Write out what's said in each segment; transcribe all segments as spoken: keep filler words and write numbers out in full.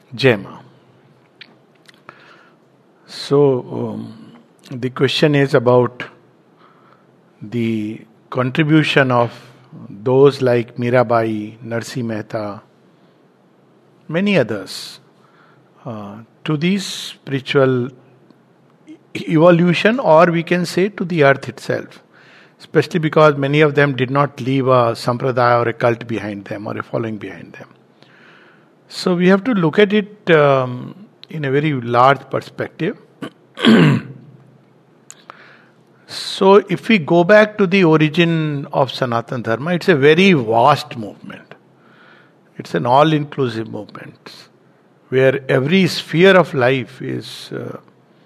Jai Ma. So, um, the question is about the contribution of those like Mirabai, Narsi Mehta, many others, uh, to the spiritual evolution, or we can say to the earth itself. Especially because many of them did not leave a sampradaya or a cult behind them or a following behind them. So we have to look at it um, in a very large perspective. So if we go back to the origin of Sanatana Dharma, it's a very vast movement. It's an all-inclusive movement where every sphere of life is uh,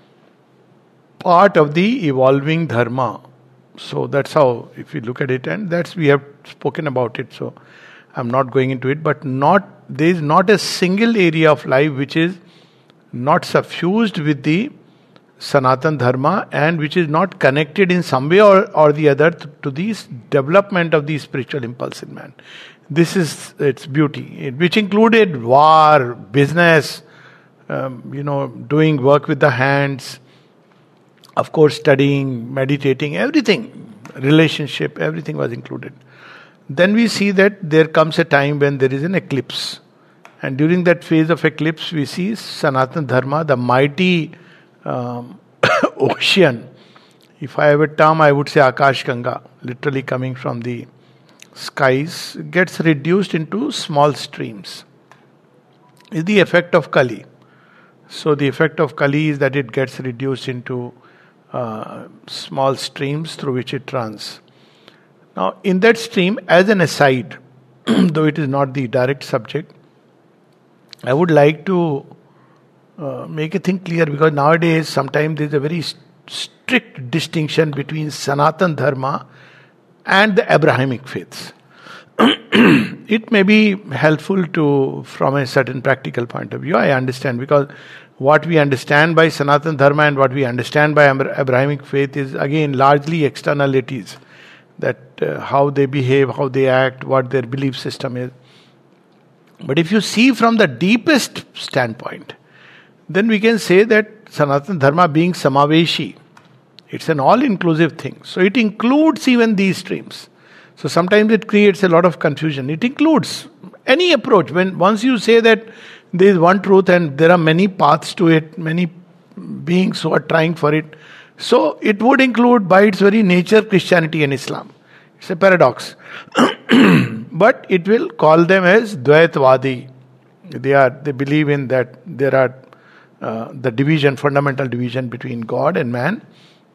part of the evolving Dharma. So that's how, if we look at it, and that's, we have spoken about it, so I'm not going into it, but not, there is not a single area of life which is not suffused with the Sanatana Dharma and which is not connected in some way or, or the other to, to the development of the spiritual impulse in man. This is its beauty, it, which included war, business, um, you know, doing work with the hands, of course studying, meditating, everything, relationship, everything was included. Then we see that there comes a time when there is an eclipse. And during that phase of eclipse, we see Sanatana Dharma, the mighty um, ocean. If I have a term, I would say Akash Ganga, literally coming from the skies, gets reduced into small streams. Is the effect of Kali. So the effect of Kali is that it gets reduced into uh, small streams through which it runs. Now, in that stream, as an aside, though it is not the direct subject, I would like to uh, make a thing clear, because nowadays sometimes there is a very st- strict distinction between Sanatana Dharma and the Abrahamic faiths. It may be helpful to, from a certain practical point of view, I understand, because what we understand by Sanatana Dharma and what we understand by Abrahamic faith is again largely externalities. That uh, how they behave, how they act, what their belief system is. But if you see from the deepest standpoint, then we can say that Sanatana Dharma being Samaveshi, it's an all-inclusive thing. So it includes even these streams. So sometimes it creates a lot of confusion. It includes any approach. When once you say that there is one truth and there are many paths to it, many beings who are trying for it, so it would include by its very nature Christianity and Islam. It's a paradox. But it will call them as Dvaitvadi. They are they believe in that there are uh, the division, fundamental division between God and man.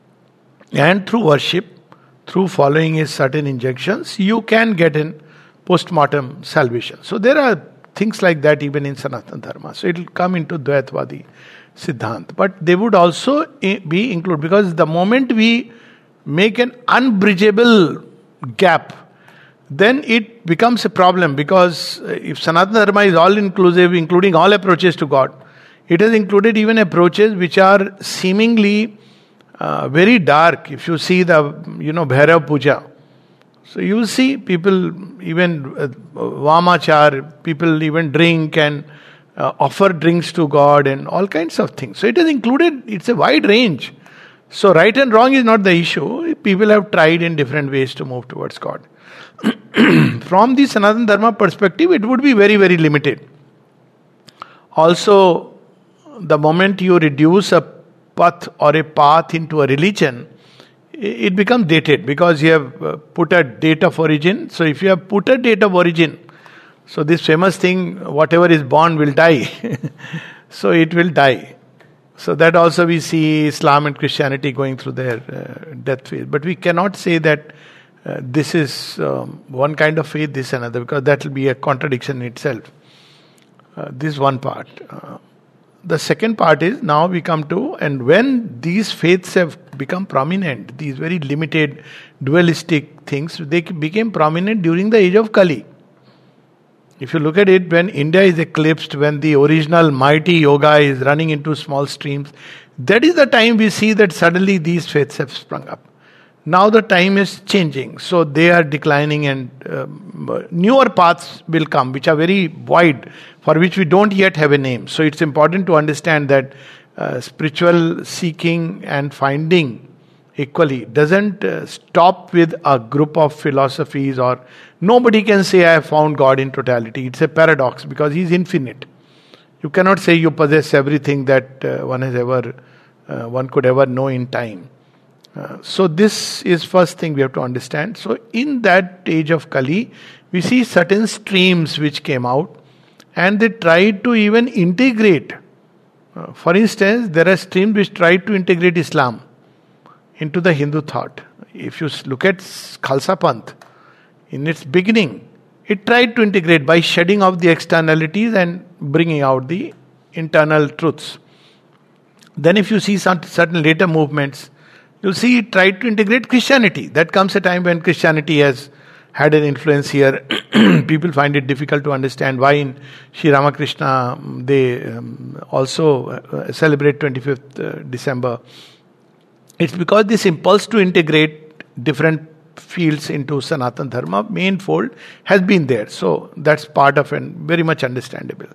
And through worship, through following his certain injunctions, you can get in post-mortem salvation. So there are things like that even in Sanatana Dharma. So it will come into Dvaitvadi Siddhant. But they would also be included, because the moment we make an unbridgeable gap, then it becomes a problem, because if Sanatana Dharma is all inclusive, including all approaches to God, it has included even approaches which are seemingly uh, very dark. If you see the, you know, Bhairav Puja, so you see people, even uh, Vamachar, people even drink and Uh, offer drinks to God and all kinds of things. So it is included, it's a wide range. So right and wrong is not the issue. People have tried in different ways to move towards God. From the Sanatana Dharma perspective, it would be very, very limited. Also, the moment you reduce a path or a path into a religion, it becomes dated, because you have put a date of origin. So if you have put a date of origin, so this famous thing, whatever is born will die. So it will die. So that also we see Islam and Christianity going through their uh, death phase. But we cannot say that uh, this is um, one kind of faith, this another, because that will be a contradiction in itself. Uh, this is one part. Uh, the second part is, now we come to, and when these faiths have become prominent, these very limited dualistic things, they became prominent during the age of Kali. If you look at it, when India is eclipsed, when the original mighty yoga is running into small streams, that is the time we see that suddenly these faiths have sprung up. Now the time is changing, so they are declining, and um, newer paths will come, which are very wide, for which we don't yet have a name. So it's important to understand that uh, spiritual seeking and finding equally doesn't uh, stop with a group of philosophies, or nobody can say I have found God in totality. It's a paradox because He is infinite. You cannot say you possess everything that uh, one has ever, uh, one could ever know in time. Uh, so this is first thing we have to understand. So in that age of Kali, we see certain streams which came out, and they tried to even integrate. Uh, for instance, there are streams which tried to integrate Islam into the Hindu thought. If you look at Khalsa Panth, in its beginning, it tried to integrate by shedding off the externalities and bringing out the internal truths. Then if you see some certain later movements, you'll see it tried to integrate Christianity. That comes a time when Christianity has had an influence here. People find it difficult to understand why in Sri Ramakrishna they um, also uh, celebrate twenty-fifth uh, December. It's because this impulse to integrate different fields into Sanatana Dharma, main fold, has been there. So that's part of it, very much understandable.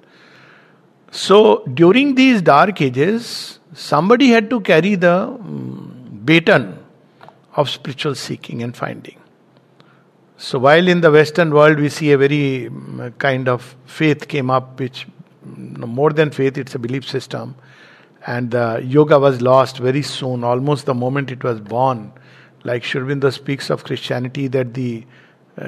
So during these dark ages, somebody had to carry the um, baton of spiritual seeking and finding. So while in the Western world we see a very um, kind of faith came up, which more than faith, it's a belief system, and uh, yoga was lost very soon, almost the moment it was born. Like Sri Aurobindo speaks of Christianity, that the uh,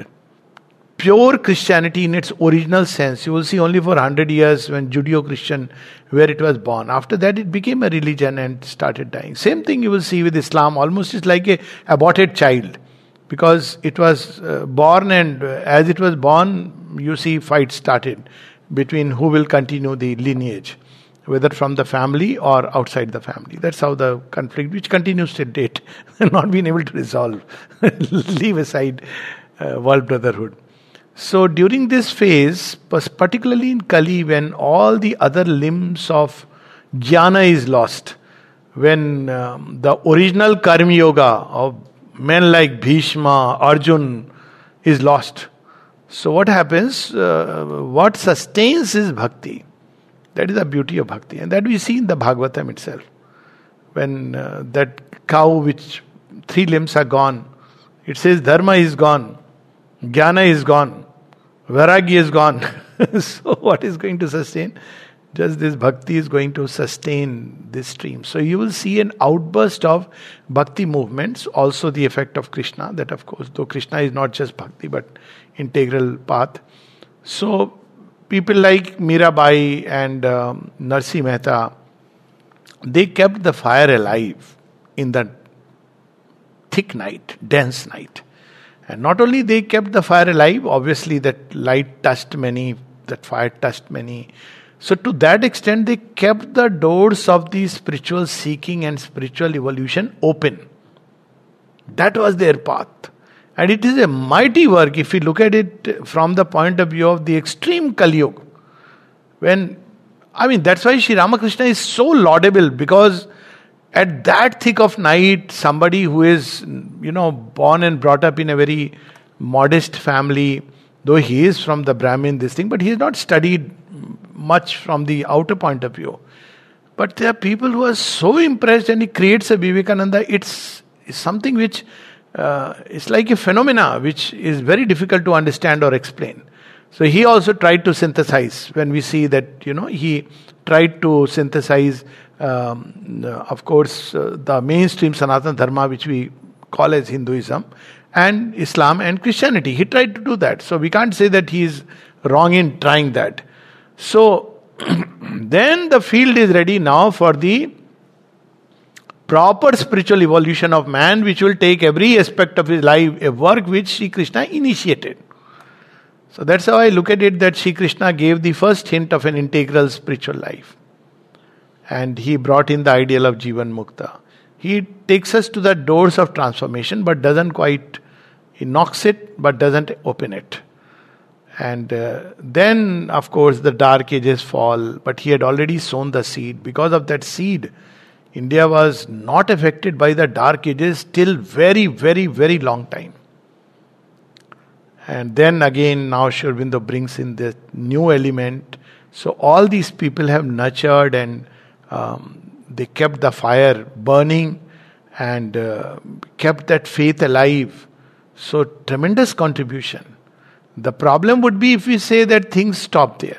pure Christianity in its original sense, you will see only for one hundred years when Judeo-Christian, where it was born. After that it became a religion and started dying. Same thing you will see with Islam, almost it's like a aborted child. Because it was uh, born, and uh, as it was born, you see fights started between who will continue the lineage, whether from the family or outside the family. That's how the conflict, which continues till date, not been able to resolve. Leave aside uh, world brotherhood. So during this phase, particularly in Kali, when all the other limbs of jnana is lost, when um, the original karma yoga of men like Bhishma, Arjun is lost. So what happens? Uh, what sustains is bhakti. That is the beauty of bhakti. And that we see in the Bhagavatam itself. When uh, that cow which three limbs are gone, it says dharma is gone, jnana is gone, vairagya is gone. So what is going to sustain? Just this bhakti is going to sustain this stream. So you will see an outburst of bhakti movements, also the effect of Krishna, that of course, though Krishna is not just bhakti but integral path. So people like Mirabai and um, Narsi Mehta, they kept the fire alive in the thick night, dense night. And not only they kept the fire alive, obviously that light touched many, that fire touched many. So to that extent, they kept the doors of the spiritual seeking and spiritual evolution open. That was their path. And it is a mighty work if we look at it from the point of view of the extreme Kali Yuga. When, I mean, that's why Sri Ramakrishna is so laudable, because at that thick of night, somebody who is, you know, born and brought up in a very modest family, though he is from the Brahmin, this thing, but he has not studied much from the outer point of view. But there are people who are so impressed, and he creates a Vivekananda. It's, it's something which uh, is like a phenomena which is very difficult to understand or explain. So he also tried to synthesize. When we see that, you know, he tried to synthesize, um, of course, uh, the mainstream Sanatana Dharma, which we call as Hinduism, and Islam and Christianity. He tried to do that. So we can't say that he is wrong in trying that. So then the field is ready now for the proper spiritual evolution of man, which will take every aspect of his life, a work which Sri Krishna initiated. So that's how I look at it, that Sri Krishna gave the first hint of an integral spiritual life. And he brought in the ideal of Jivan Mukta. He takes us to the doors of transformation, but doesn't quite, he knocks it, but doesn't open it. And uh, then, of course, the dark ages fall, but he had already sown the seed. Because of that seed, India was not affected by the dark ages till very, very, very long time. And then again, now Sri Aurobindo brings in the new element. So all these people have nurtured and um, they kept the fire burning and uh, kept that faith alive. So tremendous contribution. The problem would be if we say that things stop there.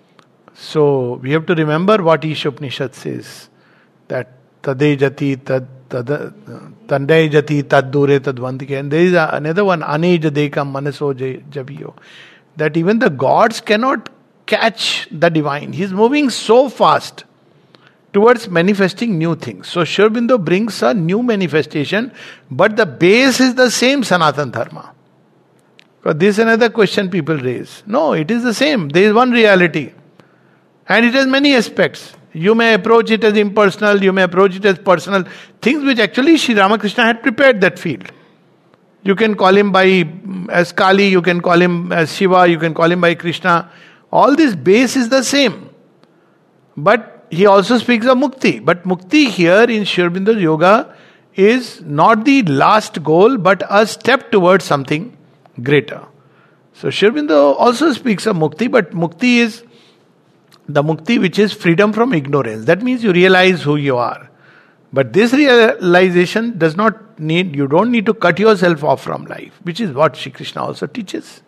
So we have to remember what Ishopanishad says, that tade jati tad tad tanday jati tad dure tad vandike. And there is a, another one, ane jadeka manaso jabiyo, that even the gods cannot catch the divine. He is moving so fast towards manifesting new things. So Sri Aurobindo brings a new manifestation, but the base is the same Sanatana Dharma. Because this is another question people raise. No, it is the same. There is one reality. And it has many aspects. You may approach it as impersonal, you may approach it as personal. Things which actually Sri Ramakrishna had prepared that field. You can call him by as Kali, you can call him as Shiva, you can call him by Krishna. All this base is the same. But he also speaks of Mukti. But Mukti here in Sri Aurobindo's yoga is not the last goal, but a step towards something greater. So Sri Aurobindo also speaks of Mukti, but Mukti is the Mukti which is freedom from ignorance. That means you realize who you are. But this realization does not need, you don't need to cut yourself off from life, which is what Shri Krishna also teaches.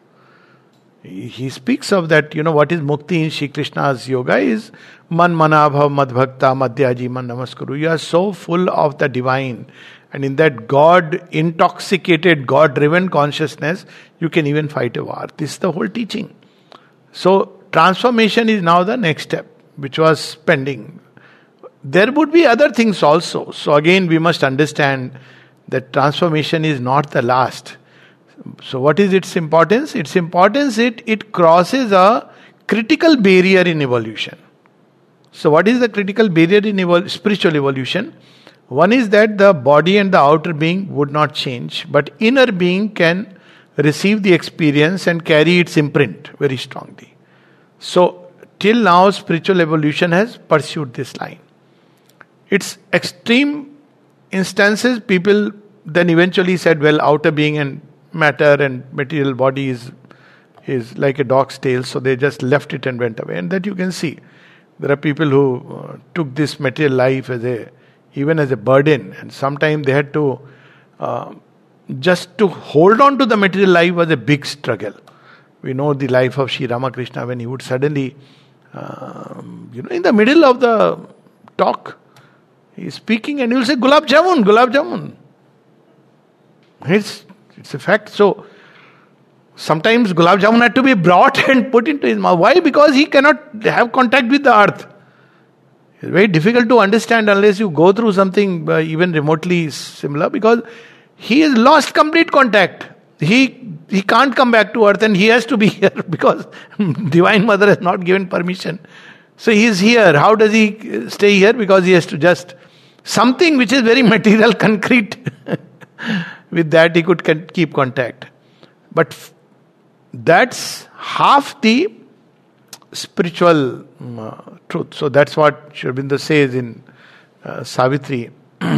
He speaks of that, you know, what is Mukti in Shri Krishna's yoga is Man Manabhav Madbhakta Madhyaji Man Namaskuru. You are so full of the divine, and in that God intoxicated, God driven consciousness, you can even fight a war. This is the whole teaching. So transformation is now the next step, which was pending. There would be other things also. So again, we must understand that transformation is not the last. So what is its importance? Its importance, it, it crosses a critical barrier in evolution. So what is the critical barrier in evol- spiritual evolution? One is that the body and the outer being would not change, but inner being can receive the experience and carry its imprint very strongly. So till now spiritual evolution has pursued this line. Its extreme instances, people then eventually said, well, outer being and matter and material body is, is like a dog's tail, so they just left it and went away. And that you can see. There are people who uh, took this material life as a, even as a burden, and sometimes they had to, uh, just to hold on to the material life was a big struggle. We know the life of Sri Ramakrishna when he would suddenly, um, you know, in the middle of the talk, he is speaking and he will say, Gulab Jamun, Gulab Jamun. It's, it's a fact. So, sometimes Gulab Jamun had to be brought and put into his mouth. Why? Because he cannot have contact with the earth. It's very difficult to understand unless you go through something uh, even remotely similar, because he has lost complete contact. He he can't come back to earth and he has to be here because Divine Mother has not given permission. So he is here. How does he stay here? Because he has to just something which is very material, concrete. With that he could con- keep contact. But f- that's half the spiritual uh, truth. So that's what Sri Aurobindo says in uh, Savitri,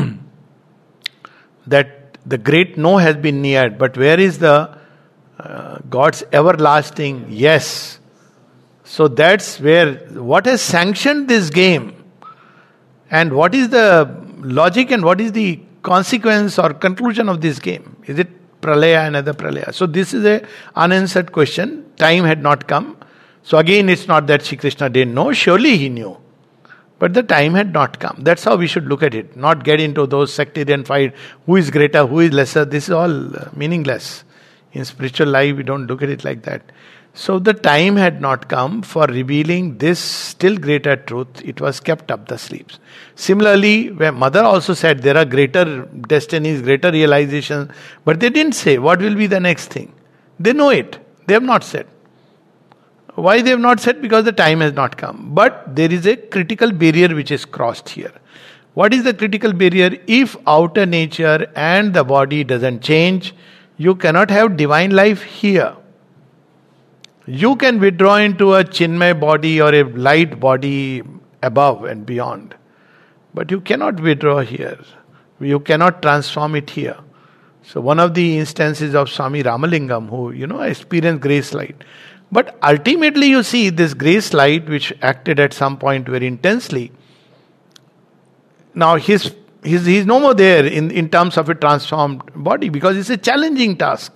that the great no has been neared, but where is the uh, God's everlasting yes? So that's where, what has sanctioned this game, and what is the logic and what is the consequence or conclusion of this game? Is it pralaya, another pralaya? So this is a unanswered question. Time had not come. So again, it's not that Shri Krishna didn't know. Surely he knew. But the time had not come. That's how we should look at it. Not get into those sectarian fight. Who is greater, who is lesser. This is all meaningless. In spiritual life, we don't look at it like that. So the time had not come for revealing this still greater truth. It was kept up the sleeves. Similarly, where Mother also said there are greater destinies, greater realizations. But they didn't say what will be the next thing. They know it. They have not said. Why they have not said? Because the time has not come. But there is a critical barrier which is crossed here. What is the critical barrier? If outer nature and the body doesn't change, you cannot have divine life here. You can withdraw into a Chinmay body or a light body above and beyond. But you cannot withdraw here. You cannot transform it here. So one of the instances of Swami Ramalingam, who, you know, experienced grace light. But ultimately you see this grace light which acted at some point very intensely. Now his, his he's no more there in, in terms of a transformed body, because it's a challenging task.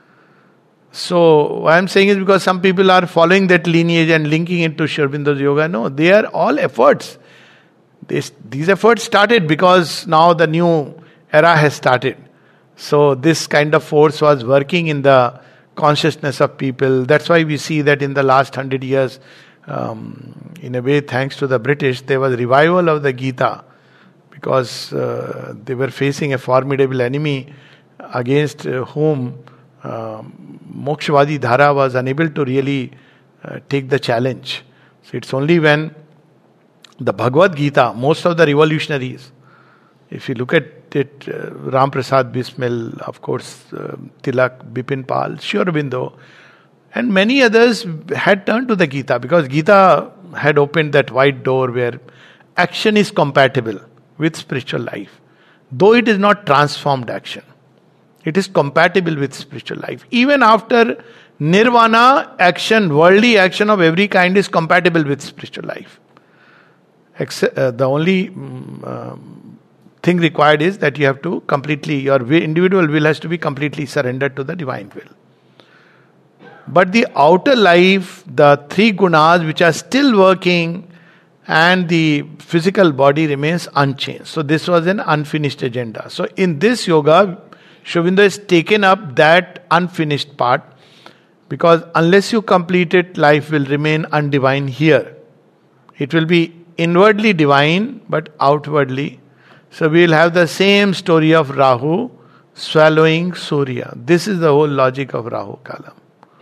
So what I'm saying is, because some people are following that lineage and linking it to Sri Aurobindo's yoga. No, they are all efforts. This, these efforts started because now the new era has started. So this kind of force was working in the consciousness of people. That's why we see that in the last hundred years, um, in a way, thanks to the British, there was revival of the Gita, because uh, they were facing a formidable enemy against uh, whom um, Mokshvadi Dhara was unable to really uh, take the challenge. So it's only when the Bhagavad Gita, most of the revolutionaries, if you look at it, uh, Ram Prasad Bismil, of course, uh, Tilak, Bipin Pal, Sri Aurobindo, and many others had turned to the Gita, because Gita had opened that wide door where action is compatible with spiritual life. Though it is not transformed action, it is compatible with spiritual life. Even after nirvana, action, worldly action of every kind is compatible with spiritual life. Except, uh, the only um, um, thing required is that you have to completely, your individual will has to be completely surrendered to the divine will. But the outer life, the three gunas which are still working, and the physical body remains unchanged. So this was an unfinished agenda. So in this yoga, Sri Aurobindo has taken up that unfinished part, because unless you complete it, life will remain undivine here. It will be inwardly divine, but outwardly. So we will have the same story of Rahu swallowing Surya. This is the whole logic of Rahu Kalam.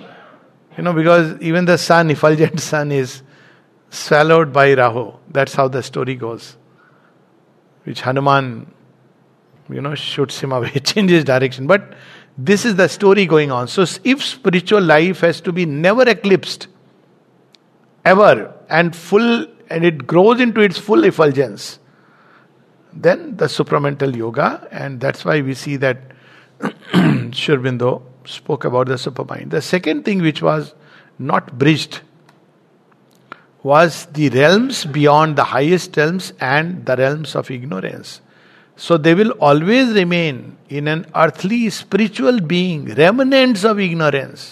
You know, because even the sun, effulgent sun, is swallowed by Rahu. That's how the story goes. Which Hanuman, you know, shoots him away, changes direction. But this is the story going on. So if spiritual life has to be never eclipsed, ever, and full, and it grows into its full effulgence, then the supramental yoga, and that's why we see that Sri Aurobindo spoke about the supermind. The second thing which was not bridged was the realms beyond the highest realms and the realms of ignorance. So they will always remain in an earthly spiritual being, remnants of ignorance.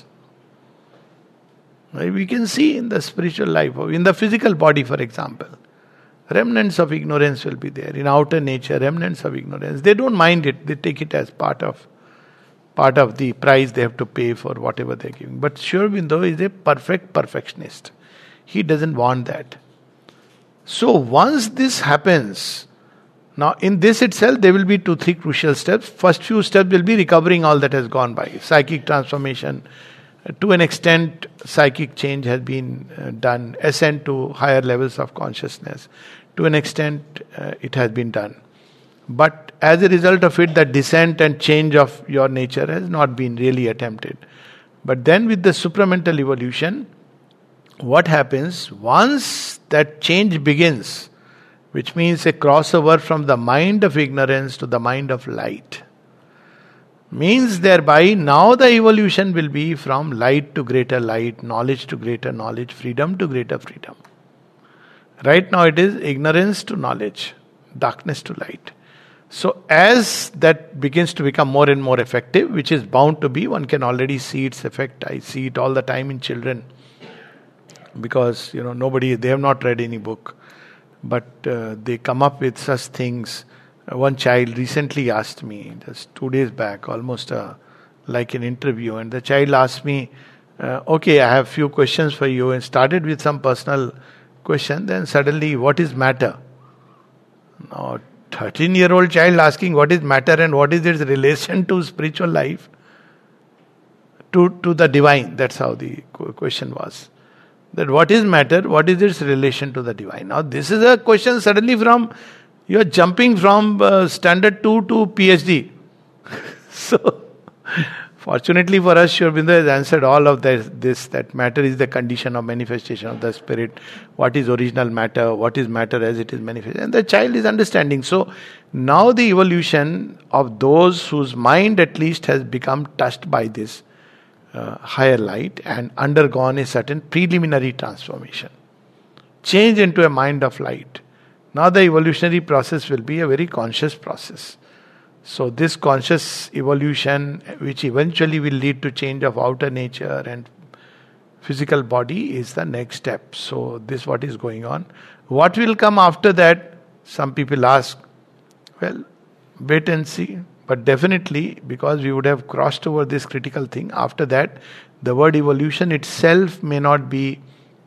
We can see in the spiritual life, in the physical body, for example, remnants of ignorance will be there. In outer nature, remnants of ignorance. They don't mind it. They take it as part of part of the price they have to pay for whatever they're giving. But Sri Aurobindo is a perfect perfectionist. He doesn't want that. So once this happens, now in this itself there will be two, three crucial steps. First few steps will be recovering all that has gone by. Psychic transformation. To an extent, psychic change has been uh, done. Ascent to higher levels of consciousness. To an extent, uh, it has been done. But as a result of it, the descent and change of your nature has not been really attempted. But then with the supramental evolution, what happens once that change begins, which means a crossover from the mind of ignorance to the mind of light, means thereby now the evolution will be from light to greater light, knowledge to greater knowledge, freedom to greater freedom. Right now it is ignorance to knowledge, darkness to light. So as that begins to become more and more effective, which is bound to be, one can already see its effect. I see it all the time in children. Because, you know, nobody, they have not read any book. But uh, they come up with such things. Uh, one child recently asked me, just two days back, almost uh, like an interview. And the child asked me, uh, okay, I have few questions for you. And started with some personal question. Then suddenly, what is matter? Now, thirteen-year-old child asking what is matter and what is its relation to spiritual life, to, to the divine. That's how the question was. That what is matter, what is its relation to the divine? Now this is a question suddenly from, you are jumping from uh, standard two to PhD. So, Fortunately for us, Sri Aurobindo has answered all of this, this, that matter is the condition of manifestation of the spirit. What is original matter? What is matter as it is manifested? And the child is understanding. So now the evolution of those whose mind at least has become touched by this uh, higher light and undergone a certain preliminary transformation. Change into a mind of light. Now the evolutionary process will be a very conscious process. So this conscious evolution, which eventually will lead to change of outer nature and physical body, is the next step. So this is what is going on. What will come after that? Some people ask. Well, wait and see. But definitely, because we would have crossed over this critical thing, after that, the word evolution itself may not be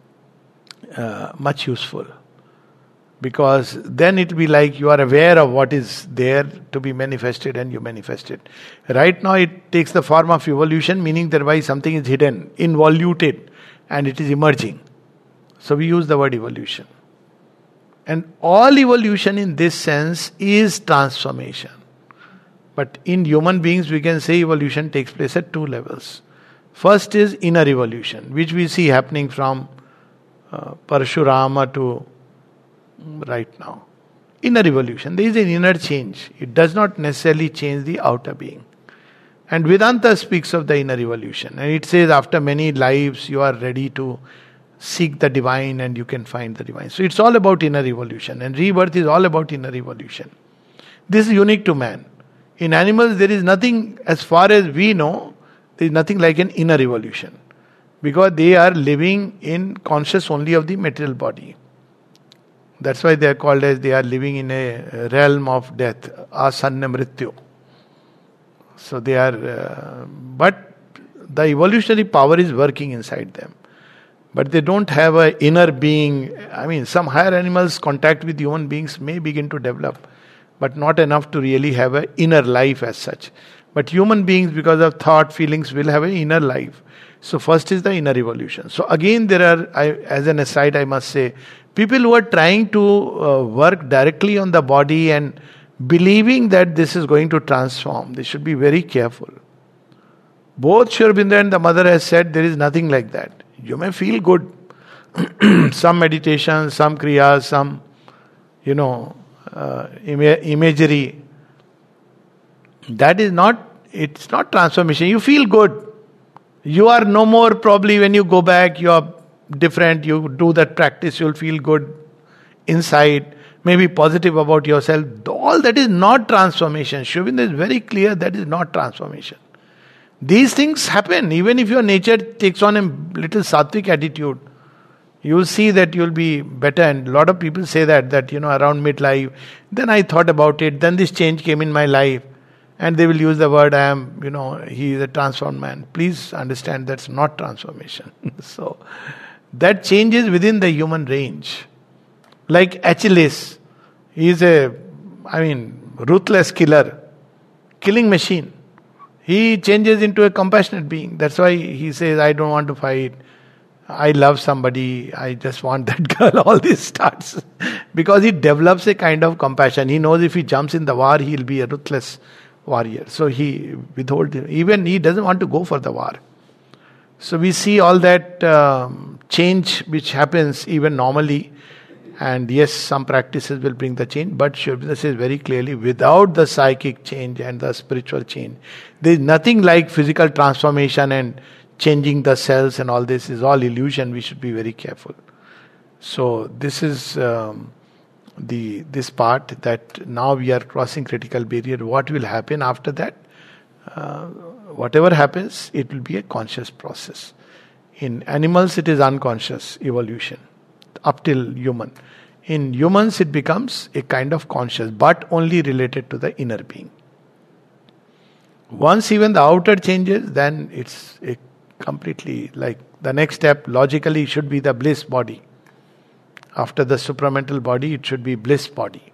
uh, much useful. Because then it will be like you are aware of what is there to be manifested and you manifest it. Right now it takes the form of evolution, meaning thereby something is hidden, involuted, and it is emerging. So we use the word evolution. And all evolution in this sense is transformation. But in human beings we can say evolution takes place at two levels. First is inner evolution, which we see happening from uh, Parashurama to right now. Inner evolution. There is an inner change. It does not necessarily change the outer being. And Vedanta speaks of the inner evolution. And it says after many lives you are ready to seek the divine and you can find the divine. So it's all about inner evolution. And rebirth is all about inner evolution. This is unique to man. In animals there is nothing, as far as we know, there is nothing like an inner evolution. Because they are living in conscious only of the material body. That's why they are called as they are living in a realm of death, asanna mrityu. So they are, uh, but the evolutionary power is working inside them. But they don't have an inner being. I mean, some higher animals contact with human beings may begin to develop, but not enough to really have an inner life as such. But human beings, because of thought, feelings, will have an inner life. So first is the inner evolution. So again there are, I, as an aside I must say, people who are trying to uh, work directly on the body and believing that this is going to transform, they should be very careful. Both Sri Aurobindo and the mother has said there is nothing like that. You may feel good. Some meditation, some kriyas, some, you know, uh, ima- imagery. That is not, it's not transformation. You feel good. You are no more, probably when you go back, you are different, you do that practice, you'll feel good inside, maybe positive about yourself. All that is not transformation. Sri Aurobindo is very clear that is not transformation. These things happen, even if your nature takes on a little sattvic attitude. You will see that you'll be better, and a lot of people say that, that you know, around midlife, then I thought about it, then this change came in my life. And they will use the word, I am, you know, he is a transformed man. Please understand that's not transformation. So, that changes within the human range. Like Achilles, he is a, I mean, ruthless killer, killing machine. He changes into a compassionate being. That's why he says, I don't want to fight. I love somebody. I just want that girl. All this starts. Because he develops a kind of compassion. He knows if he jumps in the war, he'll be a ruthless warrior. So he withholds, even he doesn't want to go for the war. So we see all that um, change which happens even normally. And yes, some practices will bring the change, but Sri Aurobindo says very clearly, without the psychic change and the spiritual change, there is nothing like physical transformation and changing the cells, and all this is all illusion. We should be very careful. So this is um, the this part, that now we are crossing critical barrier. What will happen after that? Uh, whatever happens, it will be a conscious process. In animals, it is unconscious evolution, up till human. In humans, it becomes a kind of conscious, but only related to the inner being. Once even the outer changes, then it's a completely, like the next step logically should be the bliss body. After the supramental body, it should be bliss body.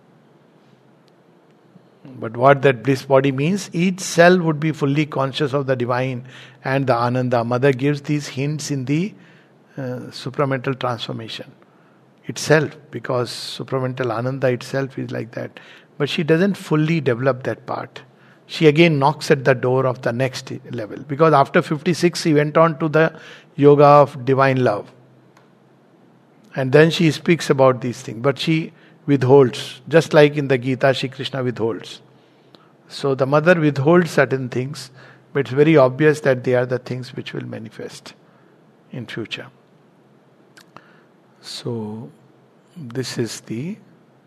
But what that bliss body means, each cell would be fully conscious of the divine and the Ananda. Mother gives these hints in the uh, supramental transformation itself, because supramental Ananda itself is like that. But she doesn't fully develop that part. she again knocks at the door of the next level. Because after fifty-six, she went on to the yoga of divine love. And then she speaks about these things. But she withholds. Just like in the Gita, Shri Krishna withholds. So the mother withholds certain things, but it's very obvious that they are the things which will manifest in future. So this is the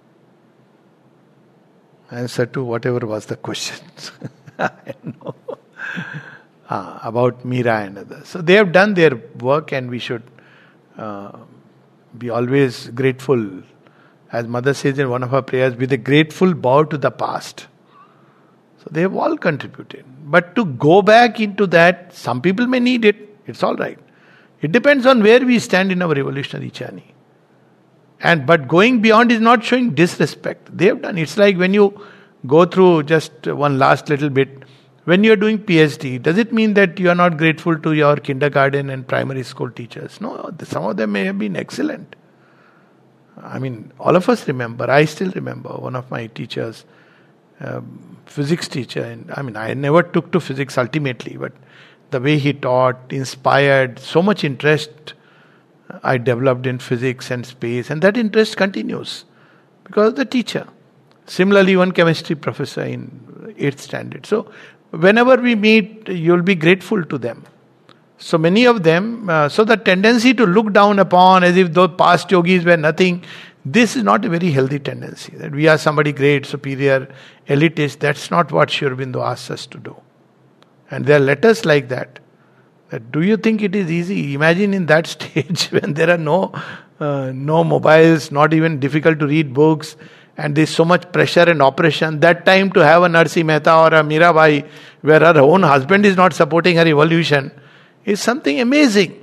answer to whatever was the question. I know. Ah, about Meera and others. So they have done their work, and we should uh, be always grateful. As Mother says in one of her prayers, with a grateful bow to the past. So they have all contributed. But to go back into that, some people may need it. It's all right. It depends on where we stand in our evolutionary journey. And but going beyond is not showing disrespect. They have done. It's like when you go through just one last little bit. When you are doing PhD, does it mean that you are not grateful to your kindergarten and primary school teachers? No, some of them may have been excellent. I mean, all of us remember. I still remember one of my teachers, um, physics teacher. And I mean, I never took to physics ultimately, but the way he taught inspired so much interest I developed in physics and space, and that interest continues because of the teacher. Similarly, one chemistry professor in eighth standard. So, whenever we meet, you'll be grateful to them. So many of them, uh, so the tendency to look down upon as if those past yogis were nothing, this is not a very healthy tendency. That we are somebody great, superior, elitist. That's not what Sri Aurobindo asks us to do. And there are letters like that. That do you think it is easy? Imagine in that stage when there are no uh, no mobiles, not even difficult to read books, and there's so much pressure and oppression. That time to have a Narsi Mehta or a Mirabai, where her own husband is not supporting her evolution, is something amazing.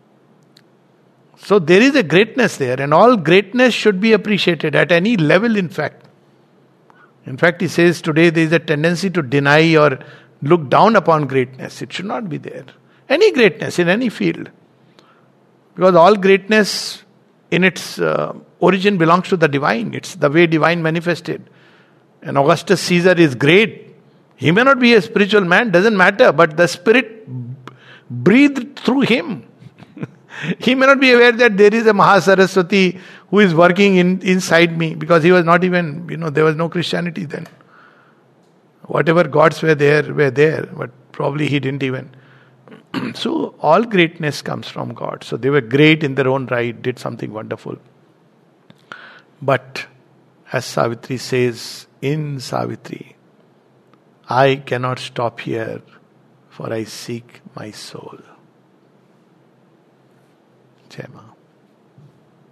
So there is a greatness there, and all greatness should be appreciated at any level, in fact. In fact, he says today there is a tendency to deny or look down upon greatness. It should not be there. Any greatness in any field. Because all greatness in its uh, origin belongs to the divine. It's the way divine manifested. And Augustus Caesar is great. He may not be a spiritual man, doesn't matter, but the spirit breathed through him. He may not be aware that there is a Mahasaraswati who is working in, inside me, because he was not even, you know, there was no Christianity then. Whatever gods were there, were there, but probably he didn't even. So all greatness comes from God. So they were great in their own right, did something wonderful. But as Savitri says in Savitri, I cannot stop here, for I seek my soul. Jai Ma.